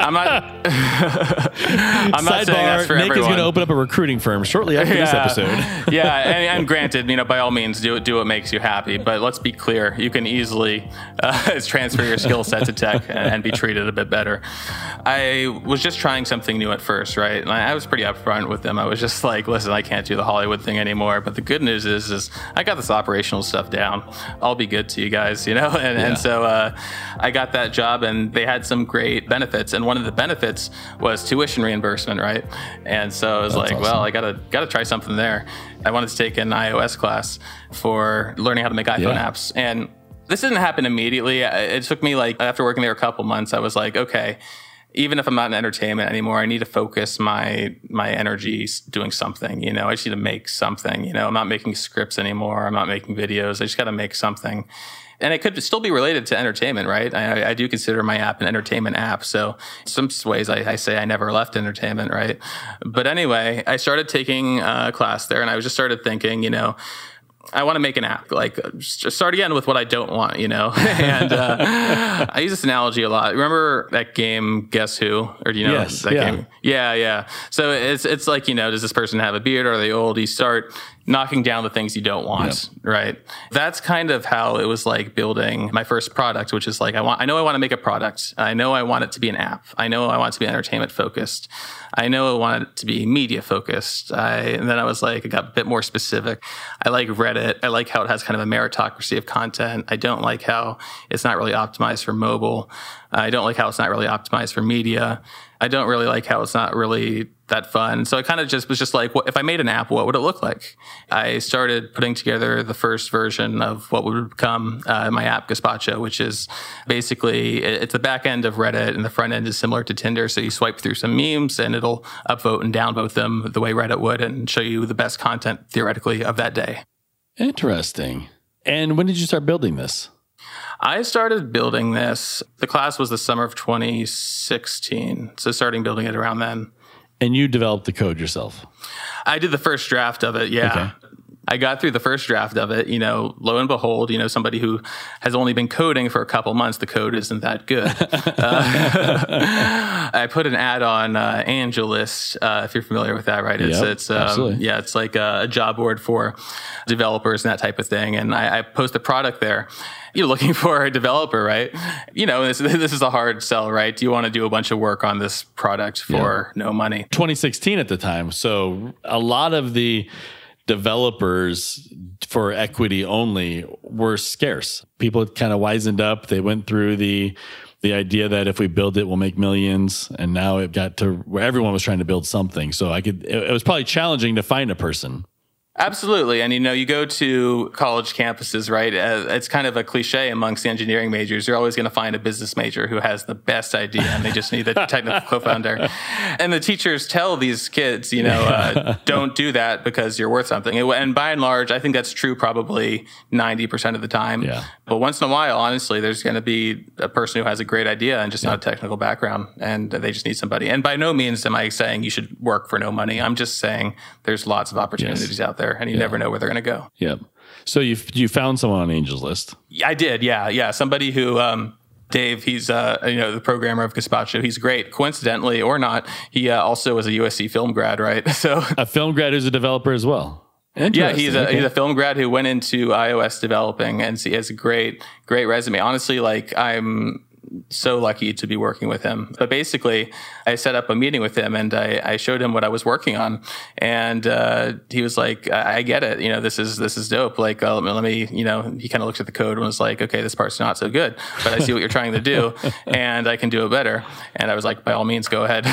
saying that's for Nick everyone. is going to open up a recruiting firm shortly after this episode. Yeah, and granted, by all means, do what makes you happy. But let's be clear, you can easily transfer your skill set to tech and be treated a bit better. I was just trying something new at first, right? And I was pretty upfront with them. I was just like, listen, I can't do the Hollywood thing anymore. But the good news is I got this operational stuff down. I'll be good to you guys, And so I got that job, and they had some great benefits. And one of the benefits was tuition reimbursement, right? And so I was awesome. Well, I gotta try something there. I wanted to take an iOS class for learning how to make iPhone apps. And this didn't happen immediately. It took me after working there a couple months, I was like, okay, even if I'm not in entertainment anymore, I need to focus my energy doing something. I just need to make something. I'm not making scripts anymore. I'm not making videos. I just got to make something. And it could still be related to entertainment, right? I do consider my app an entertainment app. So in some ways I say I never left entertainment, right? But anyway, I started taking a class there, and I just started thinking, I want to make an app. Just start again with what I don't want, And I use this analogy a lot. Remember that game, Guess Who? Or do you know that game? Yeah. So it's like, does this person have a beard? Are they old? You start knocking down the things you don't want, right? That's kind of how it was like building my first product, which is like, I know I want to make a product. I know I want it to be an app. I know I want it to be entertainment focused. I know I want it to be media focused. And then I was like, I got a bit more specific. I like Reddit. I like how it has kind of a meritocracy of content. I don't like how it's not really optimized for mobile. I don't like how it's not really optimized for media. I don't really like how it's not really that fun. So I kind of was just like, if I made an app, what would it look like? I started putting together the first version of what would become my app, Gazpacho, which is basically, it's the back end of Reddit, and the front end is similar to Tinder. So you swipe through some memes, and it'll upvote and downvote them the way Reddit would, and show you the best content, theoretically, of that day. Interesting. And when did you start building this? I started building this. The class was the summer of 2016. So starting building it around then. And you developed the code yourself? I did the first draft of it, yeah. Okay. I got through the first draft of it, lo and behold, somebody who has only been coding for a couple months, the code isn't that good. I put an ad on AngelList, if you're familiar with that, right? It's absolutely. It's like a job board for developers and that type of thing. And I post a product there. You're looking for a developer, right? This is a hard sell, right? Do you want to do a bunch of work on this product for no money? 2016 at the time. So a lot of the developers for equity only were scarce. People had kind of wisened up. They went through the idea that if we build it, we'll make millions. And now it got to where everyone was trying to build something. So it was probably challenging to find a person. Absolutely. And, you go to college campuses, right? It's kind of a cliche amongst the engineering majors. You're always going to find a business major who has the best idea and they just need a technical co-founder. And the teachers tell these kids, don't do that because you're worth something. And by and large, I think that's true probably 90% of the time. Yeah. But once in a while, honestly, there's going to be a person who has a great idea and just not a technical background, and they just need somebody. And by no means am I saying you should work for no money. I'm just saying there's lots of opportunities out there, and you never know where they're going to go. Yeah. So you found someone on Angel's List? I did. Yeah. Somebody who, Dave, he's, the programmer of Gazpacho. He's great. Coincidentally or not, he also was a USC film grad, right? So a film grad who's a developer as well. Yeah, he's a film grad who went into iOS developing, and he has a great resume. Honestly, I'm so lucky to be working with him. But basically, I set up a meeting with him and I showed him what I was working on, and he was like, "I get it. This is dope. Like, let me." He kind of looked at the code and was like, "Okay, this part's not so good, but I see what you're trying to do, and I can do it better." And I was like, "By all means, go ahead."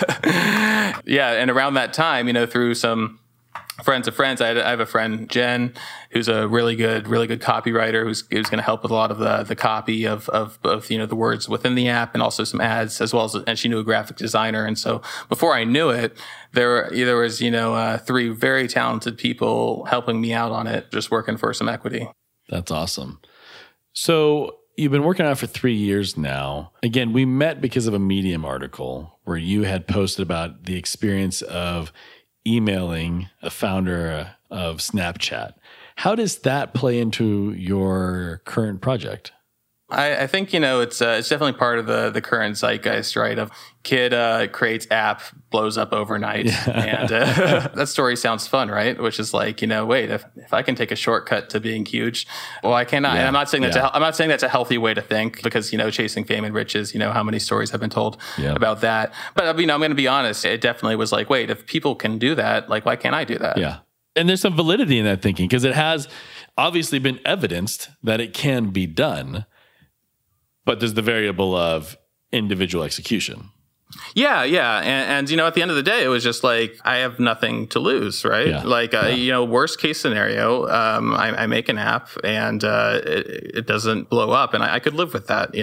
Yeah, and around that time, through some friends of friends, I have a friend, Jen, who's a really good copywriter who's going to help with a lot of the copy of the words within the app and also some ads, as well as, and she knew a graphic designer. And so before I knew it, there was 3 very talented people helping me out on it, just working for some equity. That's awesome. So you've been working on it for 3 years now. Again, we met because of a Medium article where you had posted about the experience of emailing the founder of Snapchat. How does that play into your current project? I think, it's definitely part of the current zeitgeist, right? Of kid creates app, blows up overnight. And that story sounds fun, right? Which is like, wait, if I can take a shortcut to being huge, well, I cannot. Yeah. And I'm not saying that's a healthy way to think, because, chasing fame and riches, how many stories have been told about that. But I'm going to be honest, it definitely was like, wait, if people can do that, like, why can't I do that? Yeah. And there's some validity in that thinking, because it has obviously been evidenced that it can be done. But there's the variable of individual execution. Yeah. And at the end of the day, it was just like, I have nothing to lose, right? Yeah. Worst case scenario, I make an app and it doesn't blow up, and I could live with that,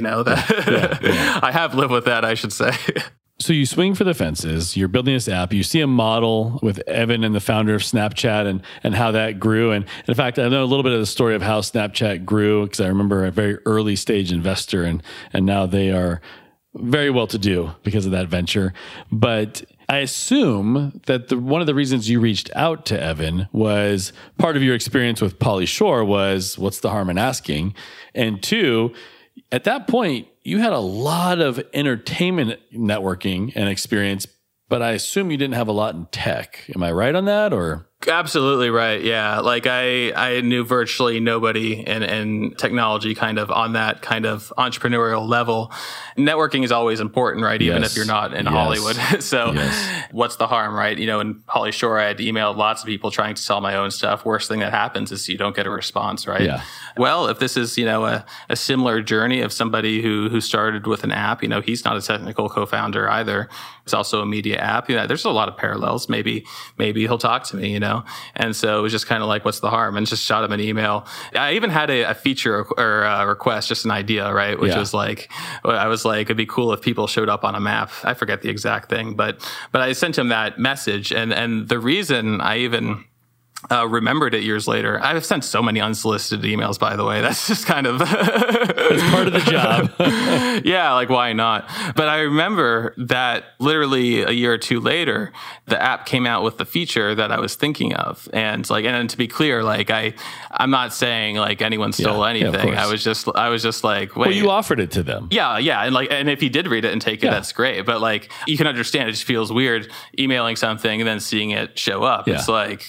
I have lived with that, I should say. So you swing for the fences, you're building this app, you see a model with Evan and the founder of Snapchat and how that grew. And in fact, I know a little bit of the story of how Snapchat grew, because I remember a very early stage investor and now they are very well to do because of that venture. But I assume that one of the reasons you reached out to Evan was part of your experience with Pauly Shore was, what's the harm in asking? And 2, at that point, you had a lot of entertainment networking and experience, but I assume you didn't have a lot in tech. Am I right on that, or? Absolutely right. Yeah. Like I knew virtually nobody in technology kind of on that kind of entrepreneurial level. Networking is always important, right? Even if you're not in Hollywood. So what's the harm, right? In Pauly Shore, I had emailed lots of people trying to sell my own stuff. Worst thing that happens is you don't get a response, right? Yeah. Well, if this is, a similar journey of somebody who started with an app, he's not a technical co-founder either. It's also a media app. There's a lot of parallels. Maybe he'll talk to me, And so it was just kind of like, what's the harm? And just shot him an email. I even had a feature or a request, just an idea, right? Which was like, I was like, it'd be cool if people showed up on a map. I forget the exact thing, but I sent him that message. And the reason I even remembered it years later. I've sent so many unsolicited emails, by the way. That's just kind of it's part of the job. Yeah, like why not? But I remember that literally a year or 2 later, the app came out with the feature that I was thinking of. And to be clear, like I'm not saying like anyone stole anything. I was just like, wait. Well, you offered it to them. Yeah. And if he did read it and take it, that's great. But like you can understand, it just feels weird emailing something and then seeing it show up. Yeah. It's like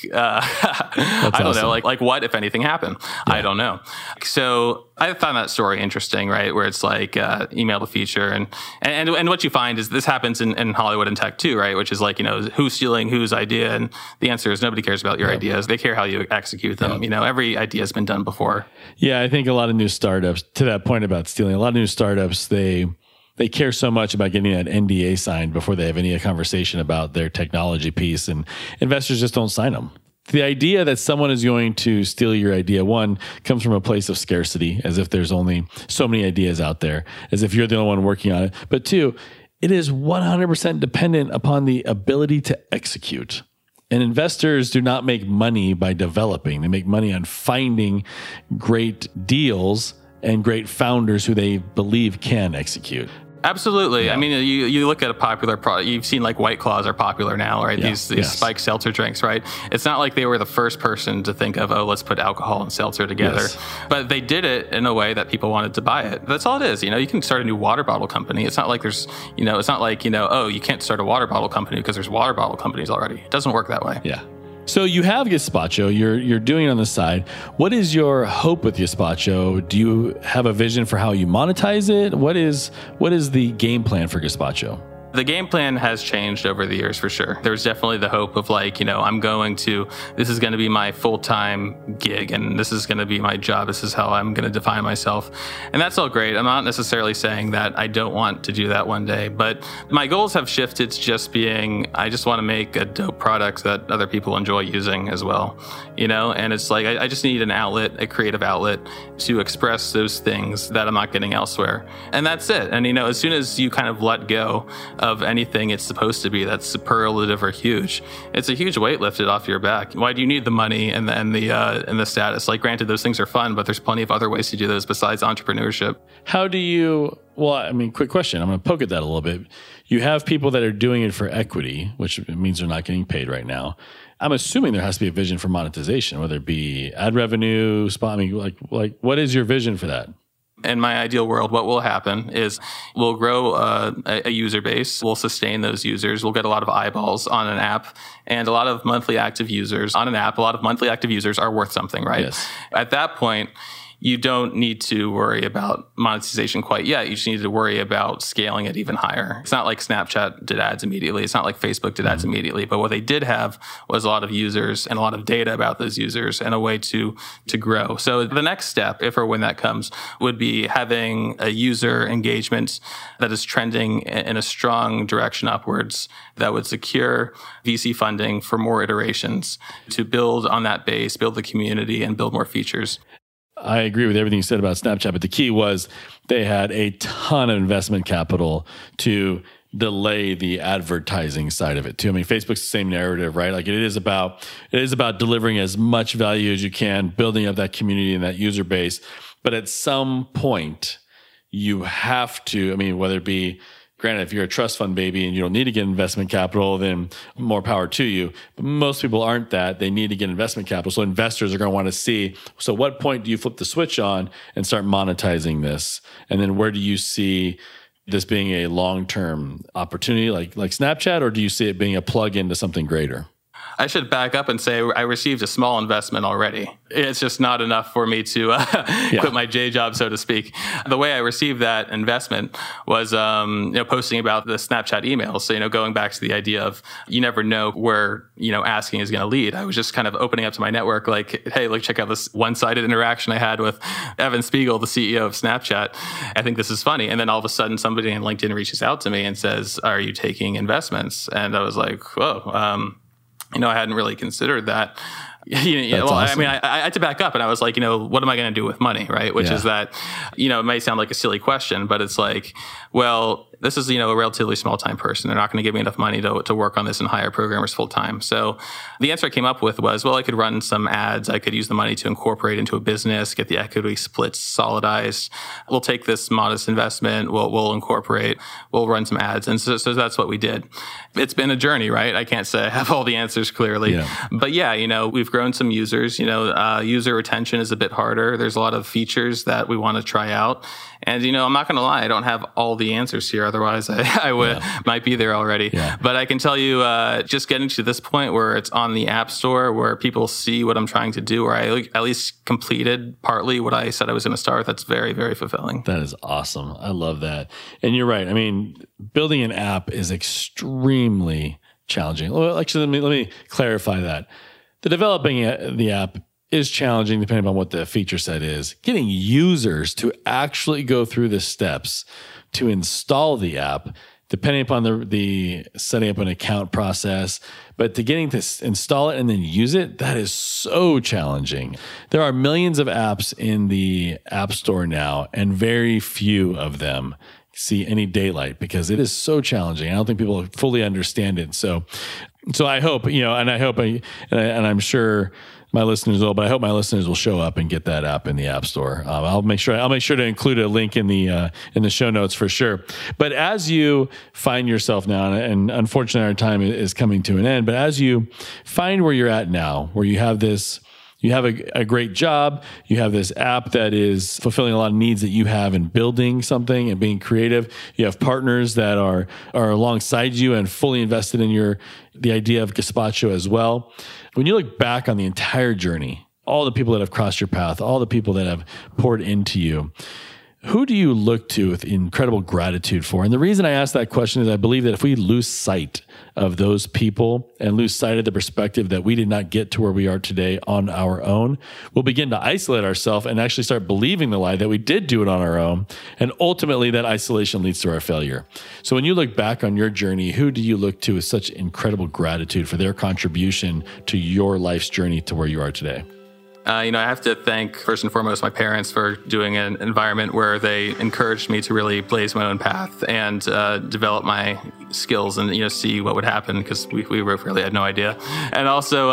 I don't know, like what if anything happened? Yeah. I don't know. So I found that story interesting, right? Where it's like email the feature, and what you find is this happens in Hollywood and tech too, right? Which is like who's stealing whose idea, and the answer is nobody cares about your ideas. They care how you execute them. Every idea has been done before. Yeah, I think a lot of new startups, to that point about stealing, a lot of new startups they care so much about getting that NDA signed before they have any conversation about their technology piece, and investors just don't sign them. The idea that someone is going to steal your idea, one, comes from a place of scarcity, as if there's only so many ideas out there, as if you're the only one working on it. But two, it is 100% dependent upon the ability to execute. And investors do not make money by developing. They make money on finding great deals and great founders who they believe can execute. Absolutely. Yeah. I mean, you look at a popular product, you've seen like White Claws are popular now, right? Yeah. These spiked seltzer drinks, right? It's not like they were the first person to think of, oh, let's put alcohol and seltzer together. Yes. But they did it in a way that people wanted to buy it. That's all it is. You can start a new water bottle company. It's not like there's, it's not like, oh, you can't start a water bottle company because there's water bottle companies already. It doesn't work that way. Yeah. So you have Gazpacho, you're doing it on the side. What is your hope with Gazpacho? Do you have a vision for how you monetize it? What is the game plan for Gazpacho? The game plan has changed over the years for sure. There's definitely the hope of this is going to be my full-time gig and this is going to be my job. This is how I'm going to define myself. And that's all great. I'm not necessarily saying that I don't want to do that one day, but my goals have shifted to just being, I just want to make a dope product that other people enjoy using as well, and it's like, I just need an outlet, a creative outlet to express those things that I'm not getting elsewhere. And that's it. And, as soon as you kind of let go of anything it's supposed to be that's superlative or huge, it's a huge weight lifted off your back. Why do you need the money and the status? Like, granted, those things are fun, but there's plenty of other ways to do those besides entrepreneurship. How do you, quick question. I'm going to poke at that a little bit. You have people that are doing it for equity, which means they're not getting paid right now. I'm assuming there has to be a vision for monetization, whether it be ad revenue, spot. Like what is your vision for that? In my ideal world, what will happen is we'll grow a user base. We'll sustain those users. We'll get a lot of eyeballs on an app and a lot of monthly active users on an app. A lot of monthly active users are worth something, right? Yes. At that point, you don't need to worry about monetization quite yet. You just need to worry about scaling it even higher. It's not like Snapchat did ads immediately. It's not like Facebook did ads immediately. But what they did have was a lot of users and a lot of data about those users and a way to grow. So the next step, if or when that comes, would be having a user engagement that is trending in a strong direction upwards that would secure VC funding for more iterations to build on that base, build the community, and build more features. I agree with everything you said about Snapchat, but the key was they had a ton of investment capital to delay the advertising side of it too. I mean, Facebook's the same narrative, right? Like it is about delivering as much value as you can, building up that community and that user base. But at some point, you have to, whether it be, granted, if you're a trust fund baby and you don't need to get investment capital, then more power to you. But most people aren't that. They need to get investment capital. So investors are going to want to see, so what point do you flip the switch on and start monetizing this? And then where do you see this being a long-term opportunity like Snapchat, or do you see it being a plug into something greater? I should back up and say I received a small investment already. It's just not enough for me to quit my day job, so to speak. The way I received that investment was, posting about the Snapchat emails. So, going back to the idea of you never know where, asking is going to lead. I was just kind of opening up to my network like, hey, check out this one-sided interaction I had with Evan Spiegel, the CEO of Snapchat. I think this is funny. And then all of a sudden somebody in LinkedIn reaches out to me and says, are you taking investments? And I was like, whoa, I hadn't really considered that. Awesome. I had to back up and I was like, what am I going to do with money, right? Which is that, it may sound like a silly question, but it's like, well, this is, a relatively small time person. They're not going to give me enough money to work on this and hire programmers full time. So the answer I came up with was, well, I could run some ads. I could use the money to incorporate into a business, get the equity splits solidized. We'll take this modest investment. We'll incorporate, we'll run some ads. And so that's what we did. It's been a journey, right? I can't say I have all the answers clearly, but we've grown some users. User retention is a bit harder. There's a lot of features that we want to try out. And, I'm not going to lie, I don't have all the answers here. Otherwise, I might be there already. Yeah. But I can tell you, just getting to this point where it's on the App Store, where people see what I'm trying to do, where I at least completed partly what I said I was going to start, that's very, very fulfilling. That is awesome. I love that. And you're right. Building an app is extremely challenging. Well, actually, let me clarify that. The developing the app is challenging depending on what the feature set is. Getting users to actually go through the steps to install the app, depending upon the setting up an account process, but to getting to install it and then use it, that is so challenging. There are millions of apps in the App Store now, and very few of them see any daylight because it is so challenging. I don't think people fully understand it. So I hope, and I'm sure my listeners will, but I hope my listeners will show up and get that app in the App Store. I'll make sure to include a link in the show notes for sure. But as you find yourself now, and unfortunately our time is coming to an end, but as you find where you're at now, where you have a great job, you have this app that is fulfilling a lot of needs that you have in building something and being creative. You have partners that are alongside you and fully invested in the idea of Gazpacho as well. When you look back on the entire journey, all the people that have crossed your path, all the people that have poured into you, who do you look to with incredible gratitude for? And the reason I ask that question is I believe that if we lose sight of those people and lose sight of the perspective that we did not get to where we are today on our own, we'll begin to isolate ourselves and actually start believing the lie that we did do it on our own. And ultimately that isolation leads to our failure. So when you look back on your journey, who do you look to with such incredible gratitude for their contribution to your life's journey to where you are today? I have to thank, first and foremost, my parents for doing an environment where they encouraged me to really blaze my own path and develop my skills and, see what would happen, because we really had no idea. And also,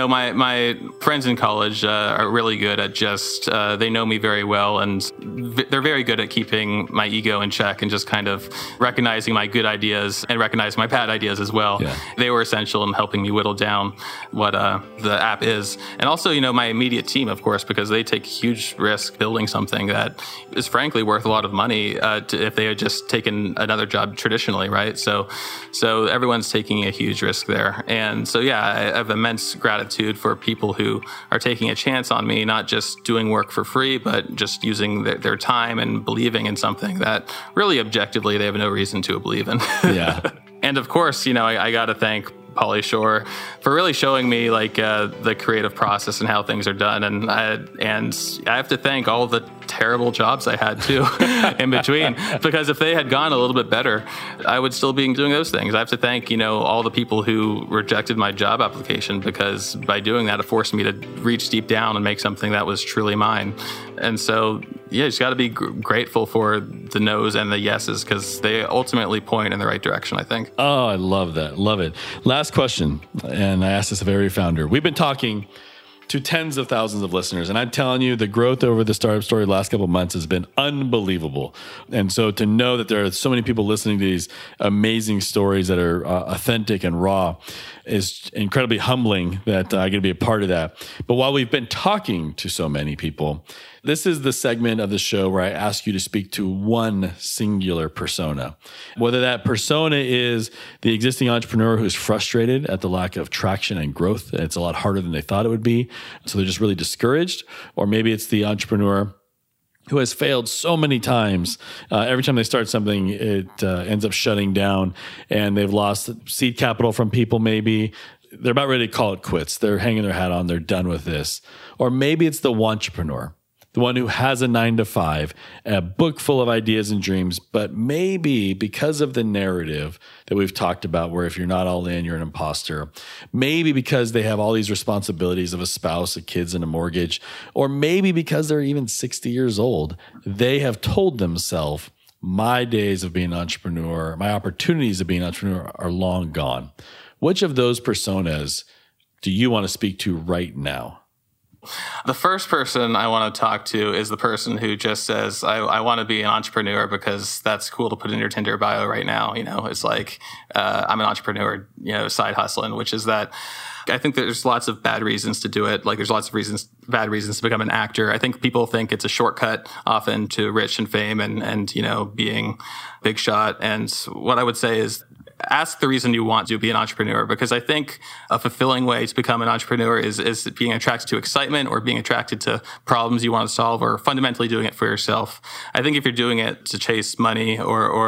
my friends in college are really good at just, they know me very well, and they're very good at keeping my ego in check and just kind of recognizing my good ideas and recognizing my bad ideas as well. Yeah. They were essential in helping me whittle down what the app is. And also, my immediate team, of course, because they take huge risk building something that is frankly worth a lot of money if they had just taken another job traditionally, right? So everyone's taking a huge risk there. And so, yeah, I have immense gratitude for people who are taking a chance on me, not just doing work for free, but just using their time and believing in something that really objectively they have no reason to believe in. Yeah. And of course, I got to thank Pauly Shore for really showing me the creative process and how things are done. And I have to thank all the terrible jobs I had too in between, because if they had gone a little bit better, I would still be doing those things. I have to thank, all the people who rejected my job application, because by doing that, it forced me to reach deep down and make something that was truly mine. And so, yeah, you just got to be grateful for the no's and the yeses, because they ultimately point in the right direction, I think. Oh, I love that. Love it. Last question, and I asked this of every founder. We've been talking to tens of thousands of listeners, and I'm telling you, the growth over the Startup Story the last couple of months has been unbelievable. And so to know that there are so many people listening to these amazing stories that are authentic and raw is incredibly humbling that I get to be a part of that. But while we've been talking to so many people, this is the segment of the show where I ask you to speak to one singular persona. Whether that persona is the existing entrepreneur who's frustrated at the lack of traction and growth, it's a lot harder than they thought it would be, so they're just really discouraged, or maybe it's the entrepreneur who has failed so many times. Every time they start something, it ends up shutting down, and they've lost seed capital from people maybe. They're about ready to call it quits. They're hanging their hat on. They're done with this. Or maybe it's the entrepreneur, the one who has a 9-to-5, a book full of ideas and dreams, but maybe because of the narrative that we've talked about, where if you're not all in, you're an imposter, maybe because they have all these responsibilities of a spouse, a kids, and a mortgage, or maybe because they're even 60 years old, they have told themselves, my days of being an entrepreneur, my opportunities of being an entrepreneur are long gone. Which of those personas do you want to speak to right now? The first person I want to talk to is the person who just says, I want to be an entrepreneur because that's cool to put in your Tinder bio right now. It's like, I'm an entrepreneur, side hustling, which is that I think there's lots of bad reasons to do it. Like there's lots of bad reasons to become an actor. I think people think it's a shortcut often to rich and fame and being big shot. And what I would say is, ask the reason you want to be an entrepreneur, because I think a fulfilling way to become an entrepreneur is being attracted to excitement or being attracted to problems you want to solve, or fundamentally doing it for yourself. I think if you're doing it to chase money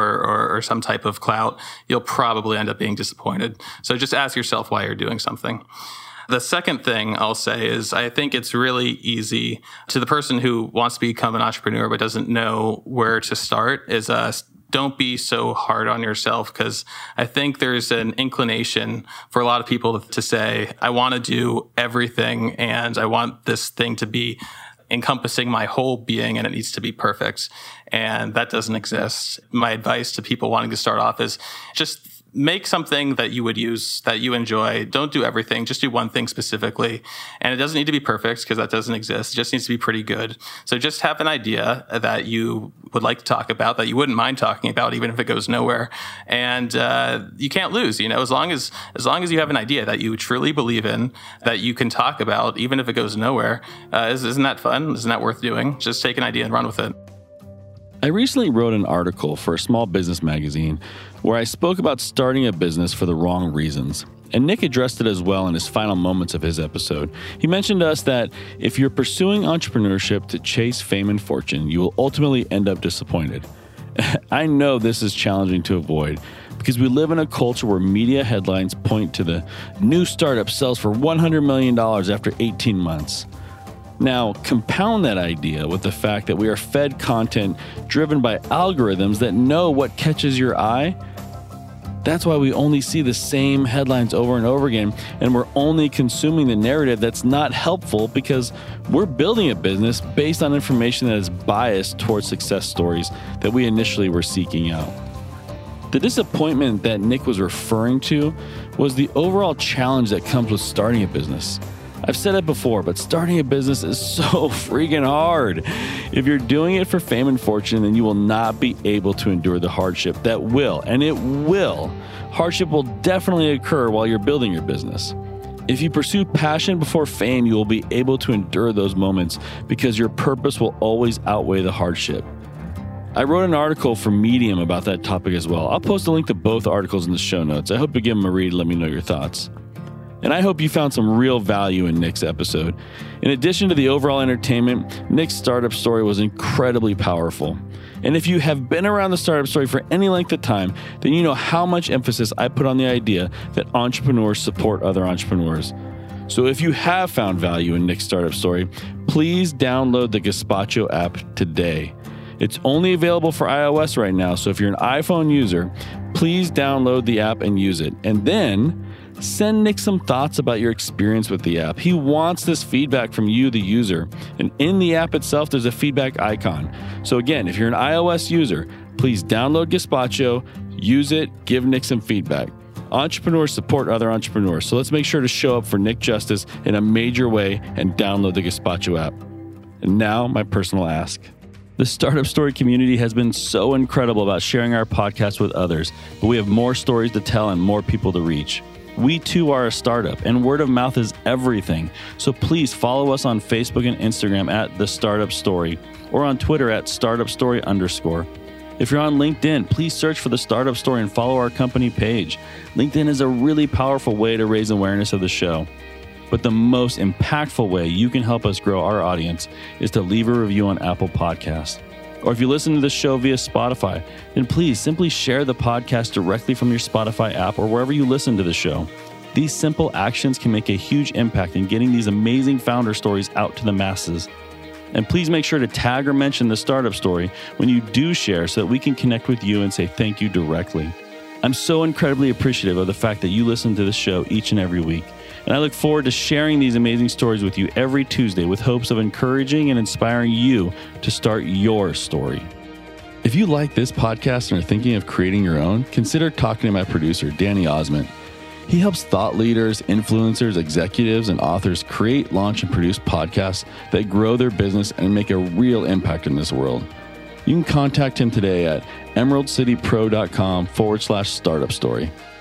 or some type of clout, you'll probably end up being disappointed. So just ask yourself why you're doing something. The second thing I'll say is I think it's really easy to the person who wants to become an entrepreneur but doesn't know where to start is don't be so hard on yourself, because I think there's an inclination for a lot of people to say, I want to do everything and I want this thing to be encompassing my whole being and it needs to be perfect. And that doesn't exist. My advice to people wanting to start off is just make something that you would use, that you enjoy. Don't do everything. Just do one thing specifically. And it doesn't need to be perfect, because that doesn't exist. It just needs to be pretty good. So just have an idea that you would like to talk about, that you wouldn't mind talking about, even if it goes nowhere. And you can't lose, as long as you have an idea that you truly believe in, that you can talk about, even if it goes nowhere. Isn't that fun? Isn't that worth doing? Just take an idea and run with it. I recently wrote an article for a small business magazine where I spoke about starting a business for the wrong reasons. And Nick addressed it as well in his final moments of his episode. He mentioned to us that if you're pursuing entrepreneurship to chase fame and fortune, you will ultimately end up disappointed. I know this is challenging to avoid because we live in a culture where media headlines point to the new startup sells for $100 million after 18 months. Now, compound that idea with the fact that we are fed content driven by algorithms that know what catches your eye. That's why we only see the same headlines over and over again, and we're only consuming the narrative that's not helpful because we're building a business based on information that is biased towards success stories that we initially were seeking out. The disappointment that Nick was referring to was the overall challenge that comes with starting a business. I've said it before, but starting a business is so freaking hard. If you're doing it for fame and fortune, then you will not be able to endure the hardship that will, and it will. Hardship will definitely occur while you're building your business. If you pursue passion before fame, you will be able to endure those moments because your purpose will always outweigh the hardship. I wrote an article for Medium about that topic as well. I'll post a link to both articles in the show notes. I hope you give them a read and let me know your thoughts. And I hope you found some real value in Nick's episode. In addition to the overall entertainment, Nick's startup story was incredibly powerful. And if you have been around the startup story for any length of time, then you know how much emphasis I put on the idea that entrepreneurs support other entrepreneurs. So if you have found value in Nick's startup story, please download the Gazpacho app today. It's only available for iOS right now, so if you're an iPhone user, please download the app and use it. And then send Nick some thoughts about your experience with the app. He wants this feedback from you, the user. And in the app itself, there's a feedback icon. So again, if you're an iOS user, please download Gazpacho, use it, give Nick some feedback. Entrepreneurs support other entrepreneurs, so let's make sure to show up for Nick Justice in a major way and download the Gazpacho app. And now, my personal ask. The Startup Story community has been so incredible about sharing our podcast with others, but we have more stories to tell and more people to reach. We too are a startup, and word of mouth is everything. So please follow us on Facebook and Instagram at The Startup Story, or on Twitter at StartupStory_. If you're on LinkedIn, please search for The Startup Story and follow our company page. LinkedIn is a really powerful way to raise awareness of the show. But the most impactful way you can help us grow our audience is to leave a review on Apple Podcasts. Or if you listen to the show via Spotify, then please simply share the podcast directly from your Spotify app or wherever you listen to the show. These simple actions can make a huge impact in getting these amazing founder stories out to the masses. And please make sure to tag or mention the startup story when you do share so that we can connect with you and say thank you directly. I'm so incredibly appreciative of the fact that you listen to this show each and every week. And I look forward to sharing these amazing stories with you every Tuesday with hopes of encouraging and inspiring you to start your story. If you like this podcast and are thinking of creating your own, consider talking to my producer, Danny Osmond. He helps thought leaders, influencers, executives, and authors create, launch, and produce podcasts that grow their business and make a real impact in this world. You can contact him today at emeraldcitypro.com/startup story.